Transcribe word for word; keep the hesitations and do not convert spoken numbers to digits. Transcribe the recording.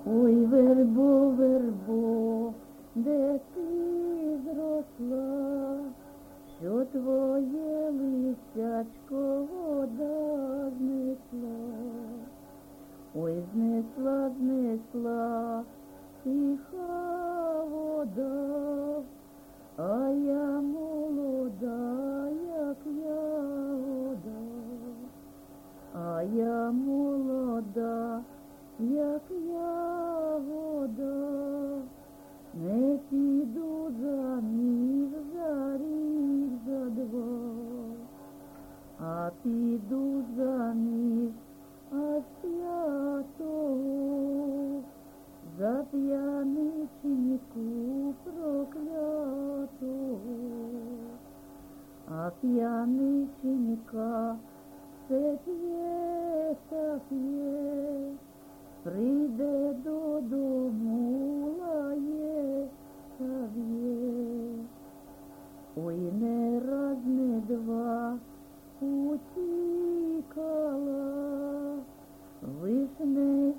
Ой, вербо, вербо, де ти зросла, що твоє листячко вода знесла. Ой, знесла, знесла, тиха вода, а я молода, як ягода, а я молода, як ягода, не піду заміж за рік, за два, а піду заміж, а святого, за п'яничнику проклятого, а п'яничника все п'є та п'є, прийде додому, лає та б'є. Ой, не раз, не два утікала, вишнею